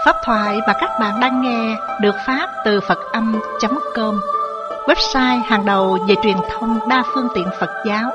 Pháp thoại mà các bạn đang nghe được phát từ Phật-âm.com, website hàng đầu về truyền thông đa phương tiện Phật giáo.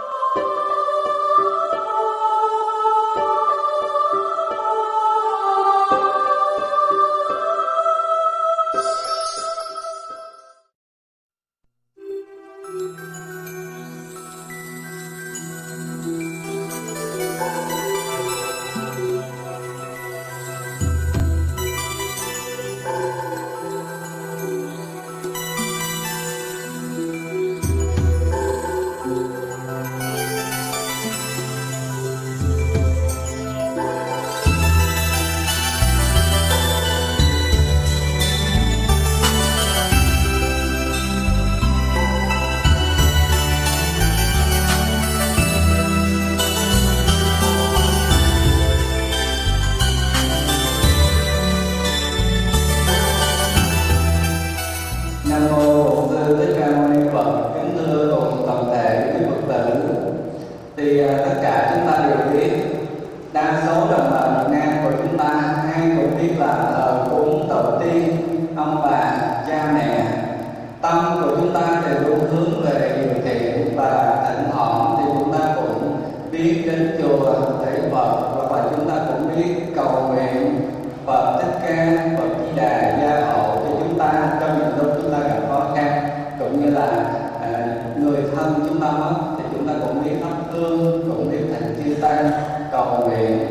Tất cả chúng ta đều biết, đa số đồng bào Việt Nam của chúng ta ai cũng biết là thờ cúng tổ tiên, ông bà, cha mẹ. Tâm của chúng ta đều luôn hướng về điều thiện, và thỉnh thoảng thì chúng ta cũng biết đến chùa để Phật, hoặc là chúng ta cũng biết cầu nguyện Phật Thích Ca, Phật Di Đà gia hộ cho chúng ta trong những lúc chúng ta gặp khó khăn, cũng như là người thân chúng ta mất thì chúng ta cũng biết thắp hương, cũng biết thành chư tăng cầu nguyện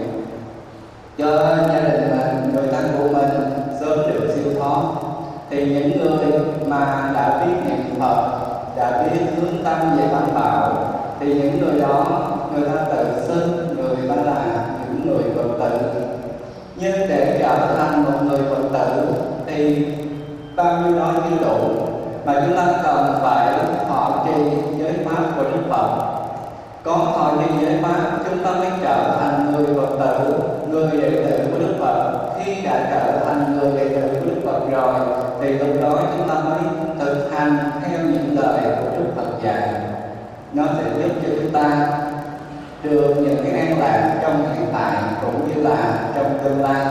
cho gia đình mình, người thân của mình sớm được siêu thoát. Thì những người mà đã biết niệm Phật, đã biết hướng tâm về tam bảo, thì những người đó người ta tự xưng người ta là những người Phật tử. Nhưng để trở thành một người Phật tử thì bao nhiêu đó chưa đủ, mà chúng ta cần phải thọ trì giới pháp của Đức Phật. Có thọ trì giới pháp, chúng ta mới trở thành người Phật tử, người đệ tử của Đức Phật. Khi đã trở thành người đệ tử của Đức Phật rồi thì lúc đó chúng ta mới thực hành theo những lời của Đức Phật dạy. Nó sẽ giúp cho chúng ta được những cái an lạc trong hiện tại cũng như là trong tương lai.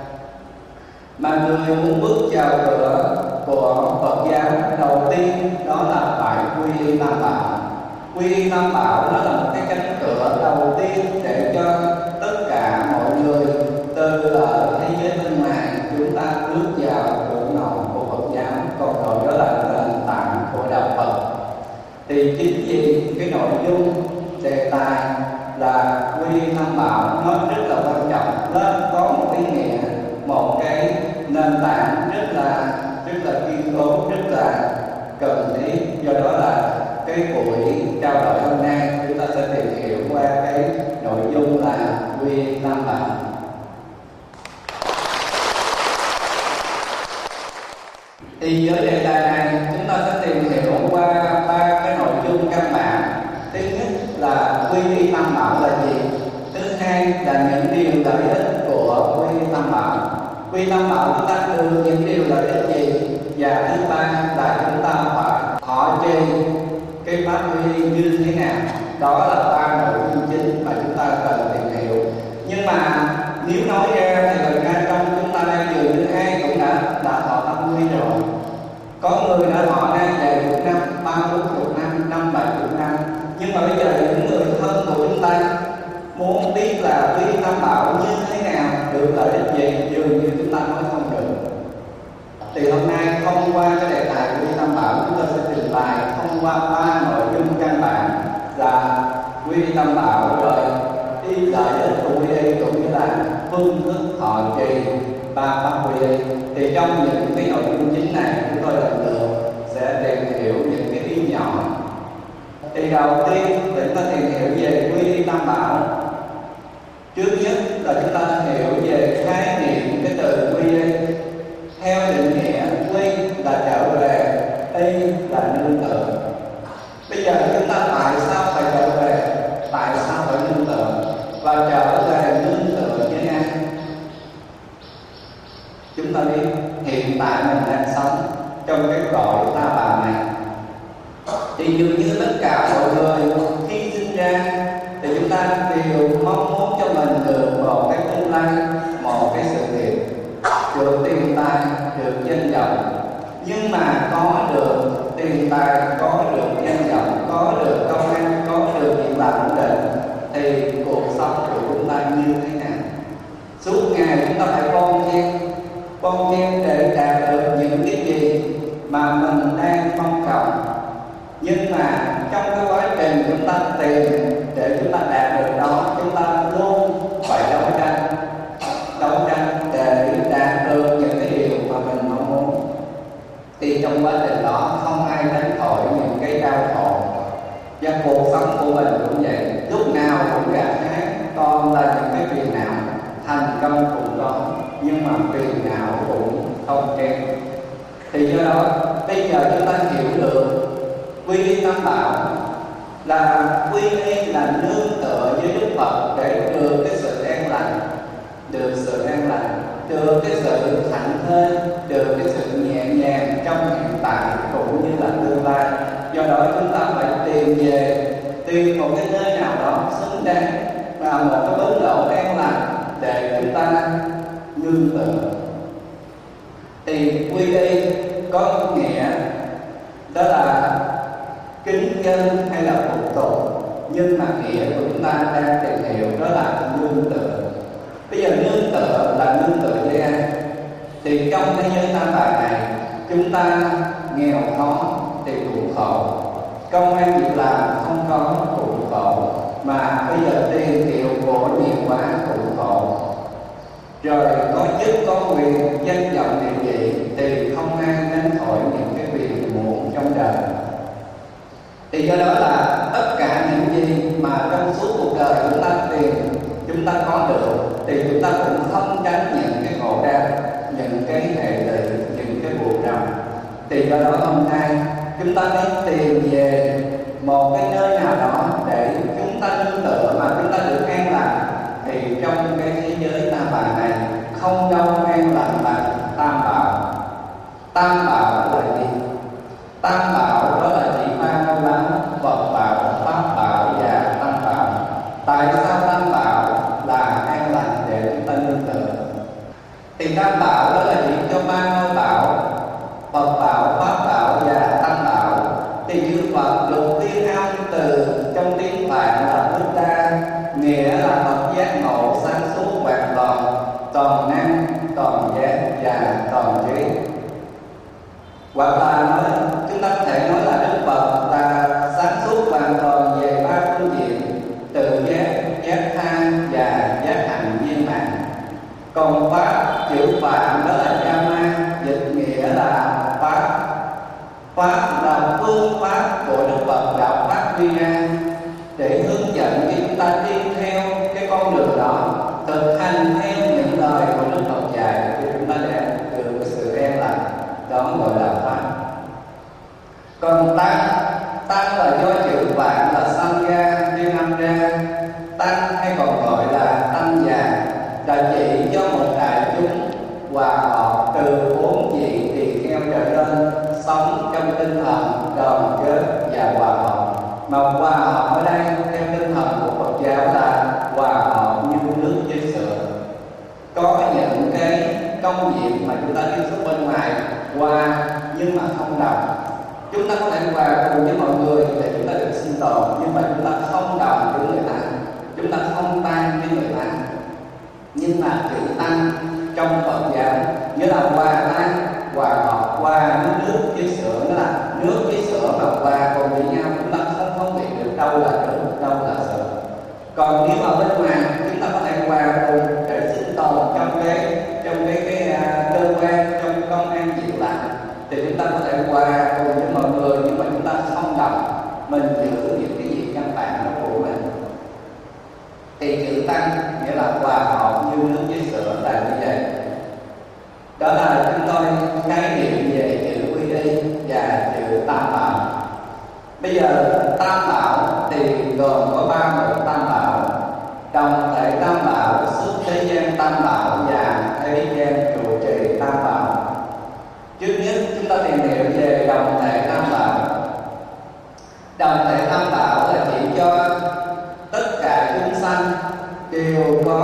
Mà người muốn bước vào cửa của Phật giáo, đầu tiên đó là phải quy y tam bảo. Quy y tam bảo nó là một cái cánh cửa đầu tiên để cho tất cả mọi người từ ở thế giới bên ngoài chúng ta bước vào cửa ngõ của Phật giáo, còn gọi đó là nền tảng của đạo Phật. Thì chính vì cái nội dung đề tài là quy y tam bảo nó rất là quan trọng, nó có một ý nghĩa, một cái nền tảng rất là kiên cố, rất là cần thiết. Do đó là cái buổi trao đổi hôm nay chúng ta sẽ tìm hiểu qua cái nội dung là quy y tam bảo. Thì với đề tài này chúng ta sẽ tìm hiểu qua ba cái nội dung căn bản. Thứ nhất là quy y tam bảo là gì? Thứ hai là những điều lợi ích của quy y tam bảo. Quy y tam bảo chúng ta được những điều lợi ích gì? Và thứ ba là chúng ta phải thọ trì cái pháp quy y như thế nào. Đó là ba nội dung chính mà chúng ta cần tìm hiểu. Nhưng mà nếu nói ra thì thực ra trong chúng ta đang dường như ai cũng đã thọ tam quy rồi. Có người đã thọ ra vài chục năm, 30 năm, 50 năm. Nhưng mà bây giờ những người thân của chúng ta muốn biết là quy y tam bảo như thế nào, được lợi ích gì, dường như chúng ta nói không được. Thì hôm nay thông qua cái đề tài quy y tam bảo, chúng ta sẽ trình bày thông qua ba nội dung căn bản là quy y tam bảo, rồi ý lợi ích của quy y, cũng như là phương thức thọ trì ba pháp quy y. Thì trong những cái nội dung chính này chúng tôi lần lượt sẽ tìm hiểu những cái ý nhỏ. Thì đầu tiên chúng ta tìm hiểu về quy y tam bảo. Trước nhất là chúng ta hiểu về khái niệm cái từ quy y. Theo định nghĩa, quy là trở về, y là nương tựa. Bây giờ chúng ta tại sao phải trở về, tại sao phải nương tựa, và trở về nương tựa với ai? Chúng ta biết hiện tại mình đang sống trong cái cõi ta bà này, thì dường như tất cả mọi người khi sinh ra thì chúng ta đều mong muốn cho mình được một cái tương lai, một cái sự nghiệp. thì cuộc sống của chúng ta như thế nào? Suốt ngày chúng ta phải bon chen để đạt được những cái gì mà mình đang mong cầu. Nhưng mà trong cái quá trình chúng ta tìm để chúng ta đạt được đó, chúng ta luôn phải đấu tranh để đạt được những cái điều mà mình mong muốn. Thì trong quá trình đó không ai tránh khỏi những cái đau khổ. Và cuộc sống của mình cũng vậy, lúc nào cũng gặt hái toàn là những cái phiền não. Thành công cũng có, nhưng mà phiền não cũng không kém. Thì do đó bây giờ chúng ta hiểu được quy y tam bảo là quy y là nương tựa với Đức Phật để được cái sự an lành, được cái sự thảnh thơi, được cái sự nhẹ nhàng trong hiện tại cũng như là tương lai. Do đó chúng ta phải tìm một cái nơi nào đó xứng đáng và một cái bến đỗ an lành để chúng ta nương tựa. Thì quy y có nghĩa đó là kính dân hay là phục tùng, nhưng mà nghĩa của chúng ta đang tìm hiểu đó là nương tựa. Bây giờ nương tựa là nương tựa với ai? Thì trong thế giới tam bảo này, chúng ta nghèo khó thì cũng khổ, công ăn việc làm không có cũng khổ, mà bây giờ tiền kiều của nhiều quá cũng khổ. Rồi có chức có quyền, danh vọng địa vị thì không ai tránh khỏi những cái phiền muộn trong đời. Thì do đó là tất cả những gì mà trong suốt cuộc đời chúng ta tìm, chúng ta có được, thì chúng ta cũng không tránh những cái khổ đau, những cái hệ lụy, những cái buồn rầu. Thì do đó hôm nay chúng ta nên tìm về một cái nơi nào đó để chúng ta nương tựa mà chúng ta được an lành. Thì trong cái thế giới tam bảo này không đâu an lành bằng tam bảo. Tam bảo là gì? Tam bảo đó là chỉ ba câu lắm: Phật bảo, Pháp bảo và Tăng bảo. Tại sao tam bảo là an lành để chúng ta nương tựa? Thì tam bảo đó là chỉ cho ba ngôi bảo: Phật bảo, Pháp bảo và Tăng bảo. Thì chữ Phật được tiên âm từ trong tiếng Phạn là Buddha, nghĩa là Phật giác ngộ sáng suốt hoàn toàn năng, toàn giác và toàn trí. Hoặc là chúng ta có thể nói là Đức Phật là sáng suốt hoàn toàn về ba phương diện: tự giác, giác tha và giác hạnh viên mãn. Còn Pháp, chữ Phạn đó là Dhamma, dịch nghĩa là Pháp. Pháp là phương pháp của Đức Phật đạo phát huy ra để hướng dẫn cho chúng ta đi theo cái con đường đó, thực hành theo những lời của Đức Phật dạy thì chúng ta sẽ được sự an lành. Đó gọi là Pháp. Còn Tăng là do chữ Phạn là Sangha phiên âm ra. Tăng hay còn gọi là tăng già là chỉ cho một đại chúng hòa hợp từ 4 vị tỳ kheo trở lên, sống trong tinh thần đoàn kết và hòa hợp. Mà hòa hợp ở đây theo tinh thần của Phật giáo là hòa hợp như nước với sữa. Có những cái công việc mà chúng ta tiếp xúc bên ngoài hòa nhưng mà không đồng. Chúng ta có thể hòa cùng với mọi người để chúng ta được sinh tồn, nhưng mà chúng ta không đồng với người ta, chúng ta không tan với người ta. Nhưng mà chữ tăng trong Phật giáo nghĩa là hòa tan, hòa hợp, hòa nước với sữa, nghĩa là nước với sữa mà hòa cùng với nhau, chúng ta không phân biệt được đâu là nước, đâu là sữa. Còn nếu ở bên ngoài chúng ta có thể hòa cùng để sinh tồn trong cái cơ quan, trong công ăn việc làm, thì chúng ta có thể hòa cùng với mọi người, nhưng mà chúng ta không đồng, mình giữ những cái gì căn bản nó của mình. Thì chữ tăng nghĩa là hòa hợp như nước với sữa là như vậy. Đó là chúng tôi khái niệm về chữ quy y và chữ tam bảo. Bây giờ tam bảo thì gồm có 3 mục tam bảo: đồng thể tam bảo, xuất thế gian tam bảo và thế gian trụ trì tam bảo. Trước nhất chúng ta tìm hiểu về đồng thể tam bảo. Đồng thể tam bảo là chỉ cho tất cả chúng sanh đều có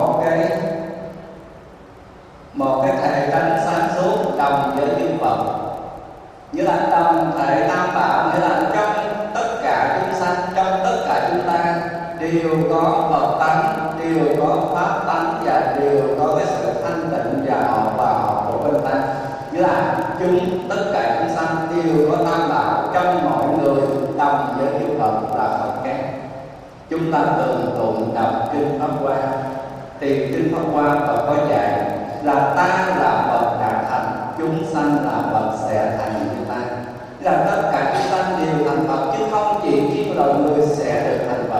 một cái thể tánh sáng suốt đồng với Đức Phật. Như là đồng thể tam bảo nghĩa là trong tất cả chúng sanh, trong tất cả chúng ta đều đều có Phật tánh, đều có pháp tánh và đều có cái sự thanh tịnh và hòa hợp của bên ta. Nghĩa là tất cả chúng sanh đều có tam bảo trong mọi người, đồng với Đức Phật là Phật khác. Chúng ta thường tụng đọc kinh Pháp Hoa, thì kinh Pháp Hoa Phật có dạy là ta là Phật đã thành, chúng sanh là Phật sẽ thành như ta. Là tất cả chúng sanh đều thành Phật, chứ không chỉ riêng loài người sẽ được thành Phật.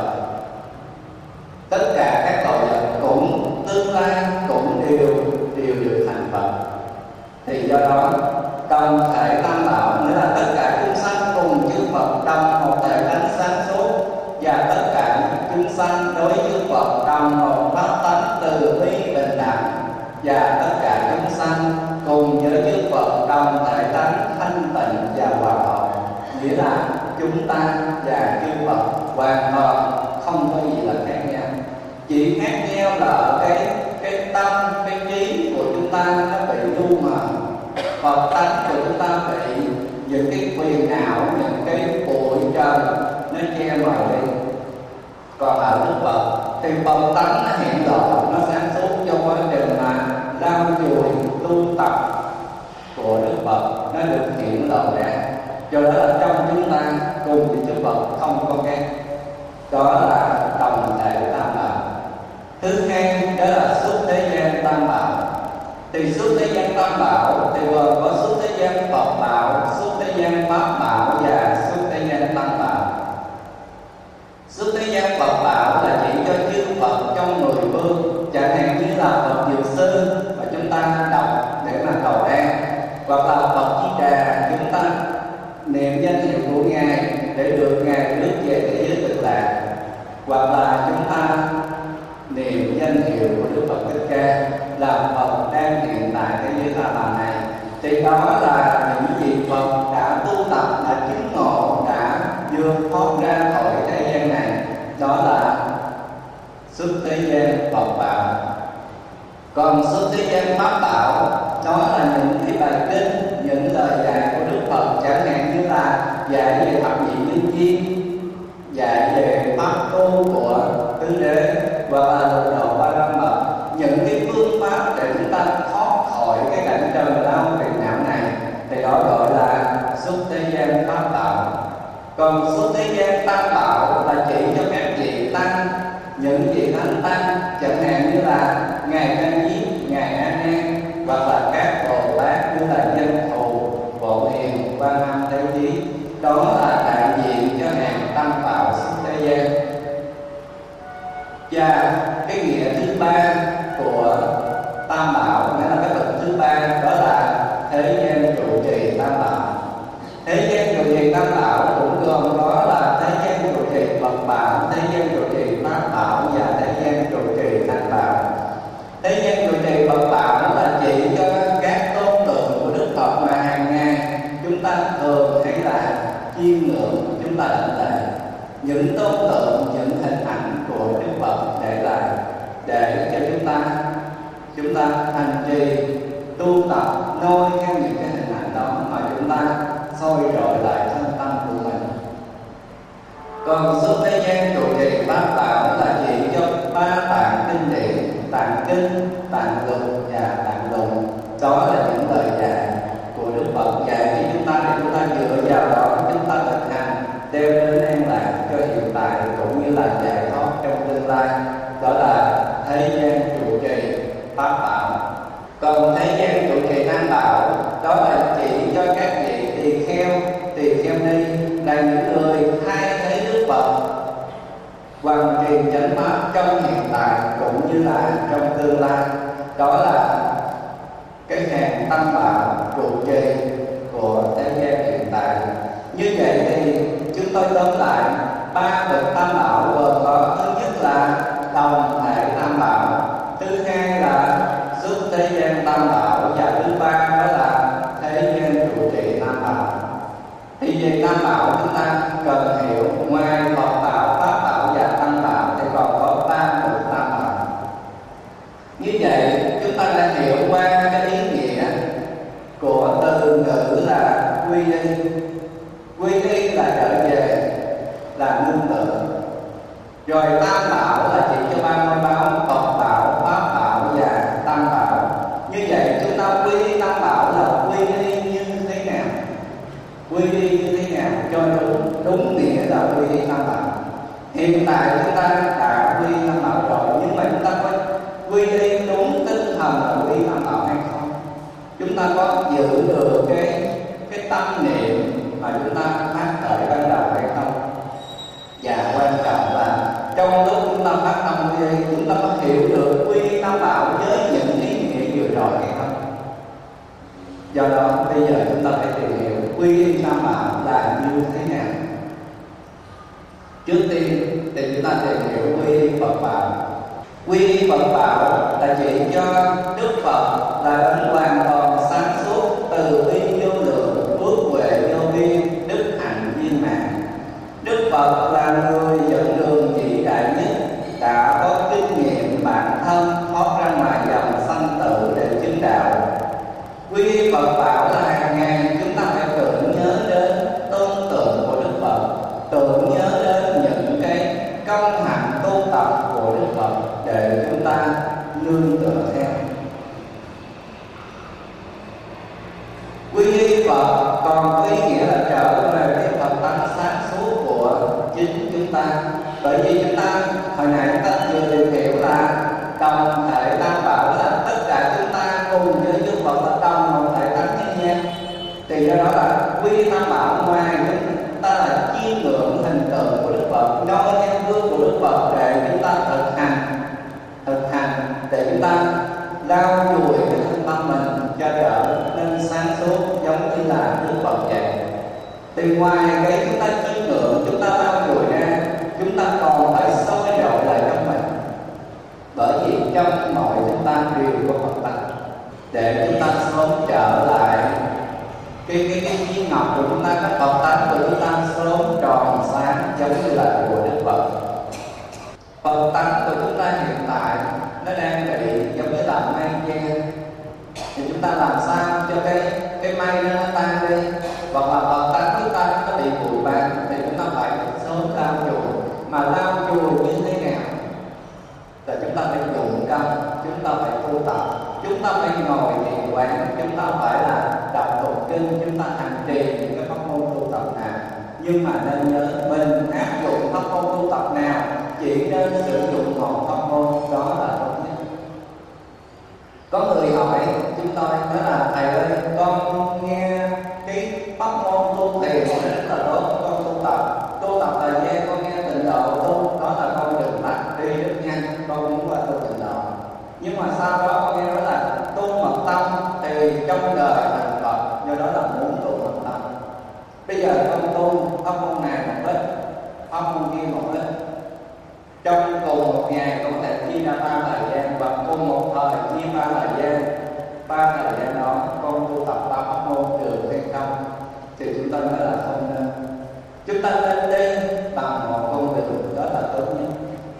Tất cả các loài vật cũng tương lai cũng đều được thành Phật. Thì do đó đồng thể tam bảo nghĩa là tất cả chúng sanh cùng chư Phật đồng một thể tánh sáng suốt, và tất cả chúng sanh đối với Phật đồng một pháp tánh từ bi bình đẳng, và tất cả chúng sanh cùng với chư Phật đồng thể tánh thanh tịnh và hòa hợp. Nghĩa là chúng ta và chư Phật hoàn toàn không có gì là khác nhau, chỉ khác nhau là ở cái tâm, cái trí của chúng ta nó bị lu mờ. Phật tánh của chúng ta bị những cái quyền ảo, những cái bụi trần nó che mờ đi. Còn ở Đức Phật thì Phật tánh nó hiện lộ, nó sáng suốt trong quá trình mà lau chùi tu tập của Đức Phật, nó được hiện lộ ra. Do đó là trong chúng ta cùng với Đức Phật không có khác. Đó là đồng thể tam bảo. Thứ hai đó là xuất thế gian tam bảo. Thì xuất thế gian tam bảo thì gồm có xuất thế gian Phật bảo, xuất thế gian Pháp bảo và xuất thế gian Tăng bảo. Xuất thế gian Phật bảo là chỉ cho chư Phật trong 10 phương, chẳng hạn như là Phật Dược Sư mà chúng ta đọc để mà cầu an, hoặc là Phật Di Đà chúng ta niệm danh hiệu của Ngài để được Ngài rước về thế giới Cực Lạc, hoặc là chúng ta niệm danh hiệu của Đức Phật Thích Ca là Phật đang hiện tại thế giới Ta Bà này. Thì đó là những gì Phật đã tu tập, đã chứng ngộ, đã vượt thoát ra khỏi thế gian này. Đó là xuất thế gian Phật bảo. Còn xuất thế gian Pháp bảo, đó là những cái bài kinh, những lời dạy của Đức Phật, chẳng hạn như là dạy về thập nhị nhân duyên, dạy về pháp tu của tứ đế, và lục độ ba la mật, những cái phương pháp để chúng ta thoát khỏi cái cảnh trần lao phiền não này, thì đó gọi là xuất thế gian Pháp bảo. Còn xuất thế gian Tam bảo là chỉ cho các vị tăng, những vị thánh tăng, chẳng hạn như là Ngài Can Diếp, Ngài A Nan, hoặc là các Bồ Tát như là Dân Thù, Bộ Hiền, Quan Âm Thế Chí. Đó là đại diện cho hàng Tam bảo xuất thế gian. Và cái nghĩa thứ ba của Tam bảo, nghĩa là cái bậc thứ ba, đó là thế gian trụ trì Tam bảo. Thế gian trụ trì Tam bảo cũng gồm đó là thế gian trụ trì Phật bảo, thế gian trụ trì Pháp bảo và thế gian trụ trì Tăng bảo. Thế gian trụ trì Phật bảo đó là chỉ cho các tôn tượng của Đức Phật mà hàng ngày chúng ta thường hay là chiêm ngưỡng, chúng ta đảnh lễ những tôn tượng, những hình ảnh của Đức Phật để cho chúng ta hành trì tu tập noi theo những cái hình ảnh đó mà chúng ta soi rọi lại thân tâm của mình. Còn xuất thế gian trụ trì Pháp bảo là chỉ cho ba tạng kinh điển, tạng kinh, tạng luật và tạng luận. Đó là những lời dạy của Đức Phật dạy cho chúng ta, để chúng ta dựa vào đó chúng ta thực hành, đem đến an lạc cho hiện tại cũng như là giải thoát trong tương lai. Đó là thế gian trụ trì Pháp bảo. Còn thế gian trụ trì Tam bảo đó là chỉ cho các vị tỳ kheo ni là những người thay thế Đức Phật hoàn truyền chánh pháp trong hiện tại cũng như là trong tương lai. Đó là cái hàng Tam bảo trụ trì của thế gian hiện tại. Như vậy thì chúng tôi tóm lại ba bậc Tam bảo gồm có: thứ nhất là đồng thể Tam bảo, thứ hai là xuất thế gian Tam bảo, và thứ ba đó là thế gian trụ trì Tam bảo. Thì về Tam bảo chúng ta cần hiểu ngoài Phật bảo, Pháp bảo và Tăng bảo thì còn có ba bậc Tam bảo. Như vậy chúng ta đã hiểu qua cái ý nghĩa của từ ngữ là quy y. Quy y là trở về, là nương tựa. Rồi Tam ta có giữ được cái tâm niệm mà chúng ta phát khởi ban đầu hay không? Và quan trọng là trong lúc chúng ta phát tâm quy y, chúng ta có hiểu được quy tam bảo với những ý nghĩa vừa rồi hay không? Do đó bây giờ chúng ta phải tìm hiểu quy y tam bảo là như thế nào. Trước tiên thì chúng ta tìm hiểu quy y Phật bảo. Quy y Phật bảo là chỉ cho Đức Phật là đấng hoàn toàn sáng suốt, từ bi vô lượng, phước huệ vô biên, đức hạnh viên mãn. Đức Phật là người dẫn đường vĩ đại nhất, đã có kinh nghiệm bản thân thoát ra ngoài dòng sanh tử để chứng đạo. Quy y Phật bảo là hàng ngày chúng ta phải tưởng nhớ đến tôn tượng của Đức Phật, tưởng nhớ đến những cái công hạnh tu tập của Đức Phật để chúng ta nương tựa theo. Quy y Phật còn có ý nghĩa là trở về cái Phật tánh sáng suốt của chính chúng ta. Bởi vì chúng ta hồi nãy chúng ta vừa tìm hiểu là đồng thể tam bảo là tất cả chúng ta cùng với Đức Phật là đồng một thể tánh như nhau. Thì do đó là quy tam bảo ngoài chúng ta là chiêm ngưỡng hình tượng của Đức Phật, noi theo gương của Đức Phật để chúng ta thực hành để chúng ta lau chùi cái thân tâm mình cho trở nên sáng suốt giống như là Đức Phật vậy. Thì ngoài cái chúng ta chiêm ngưỡng, chúng ta lau chùi ra, chúng ta còn phải soi dọi lại trong mình. Bởi vì trong mọi chúng ta đều có Phật tánh, để chúng ta sớm trở lại cái viên ngọc của chúng ta, cái Phật tánh của chúng ta sớm tròn sáng giống như là của Đức Phật. Phật tánh của chúng ta hiện tại nó đang bị giống như là mây che, thì chúng ta làm sao cho cái mây nó tan đi, hoặc là Phật tánh của chúng ta nó bị bụi bặm, thì chúng ta phải sớm lau chùi. Mà lau chùi như thế nào? Là chúng ta phải dụng công, chúng ta phải tu tập, chúng ta phải ngồi thiền quán, chúng ta phải là đọc tụng kinh, chúng ta hành trì những cái pháp môn tu tập nào. Nhưng mà nên nhớ mình áp dụng pháp môn tu tập nào, chỉ nên sử dụng một pháp môn, đó là tốt nhất. Có người hỏi chúng tôi nói là thầy ơi, con nghe cái pháp môn tu thiền rất là tốt, con tu tập thời gian con nghe Tịnh Độ tu, đó là con đường tắt đi rất nhanh, con muốn qua tu Tịnh Độ. Nhưng mà sau đó con nghe nói là tu mật tâm thì trong đời thành Phật, do đó là muốn tu mật tâm. Bây giờ con tu pháp môn này một ít, pháp môn kia một ít, trong cùng một ngày con có thể chia ra 3 thời gian, và cùng một thời chia 3 thời gian. 3 thời gian đó con tu tập 3 pháp môn được hay không? Thì chúng ta nói là không nên. Chúng ta nên đi bằng một con đường, đó là tốt nhất.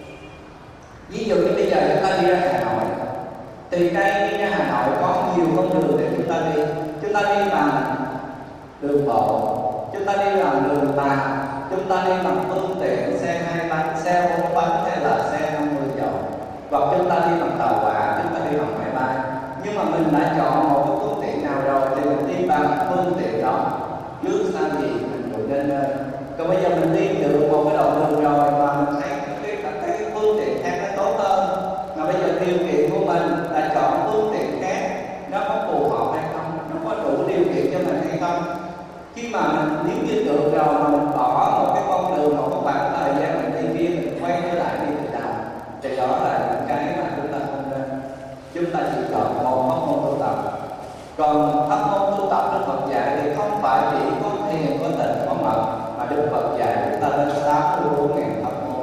Ví dụ như bây giờ chúng ta đi ra Hà Nội, thì đây đi ra Hà Nội có nhiều con đường để chúng ta đi. Chúng ta đi bằng đường bộ, chúng ta đi bằng đường tàu, chúng ta đi bằng phương tiện xe 2 bánh, xe 4 bánh hay là xe 50 chỗ, hoặc chúng ta đi bằng tàu hỏa, chúng ta đi bằng máy bay. Nhưng mà mình đã chọn một cái phương tiện nào rồi thì mình đi bằng phương tiện đó, trước sau gì mình cũng nên lên. Còn bây giờ mình đi được một cái đoạn đường rồi mà mình thấy cái phương tiện khác nó tốt hơn, mà bây giờ điều kiện của mình là chọn phương tiện khác, nó có phù hợp hay không, nó có đủ điều kiện cho mình hay không. Khi mà mình nếu như được rồi mà mình bỏ một cái con đường, một cái khoảng thời gian mình đi kia, mình quay trở lại đi từ đầu, thì đó là những cái mà chúng ta không nên. Chúng ta chỉ chọn một pháp môn tu tập. Còn pháp môn tu tập Đức Phật dạy thì không phải chỉ có thiền, có tịnh, có mật, mà Đức Phật dạy chúng ta lên 64.000 pháp môn.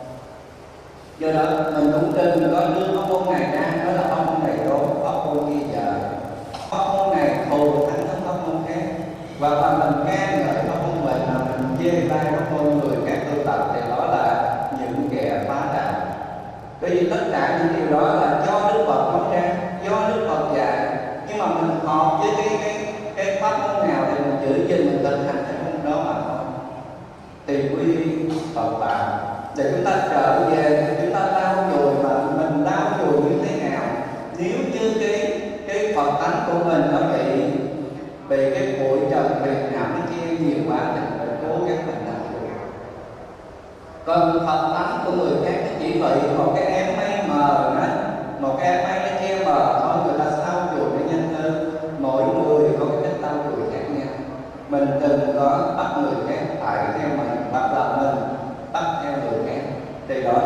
Do đó mình cũng trên có đưa pháp môn này ra, đó là pháp môn này tốt, pháp môn kia giờ, pháp môn này thù thắng hơn pháp môn khác. Và mà mình nghe ngợi pháp môn mình, mà mình chê bai pháp môn người khác tu tập, thì đó là những kẻ phá đạo. Bởi vì tất cả những điều đó là do Đức Phật nói ra, do Đức Phật dạy. Nhưng mà mình hợp với cái pháp môn nào thì mình giữ gìn, mình thực hành cái môn đó mà thôi. Thì quy Phật bảo để chúng ta trở về, chúng ta lau chùi, mà mình lau chùi như thế nào? Nếu như cái Phật tánh của mình nó bị cái bụi trần phiền não nó chia nhiều quá thì phải cố gắng mình lau chùi. Còn Phật tánh của người khác chỉ bị một cái ém mây mờ đó, một cái ém mây nó che mờ thôi, người ta lau chùi nó nhanh hơn. Mỗi mình đừng có bắt người khác phải theo mình, hoặc là mình bắt theo người khác, thì đó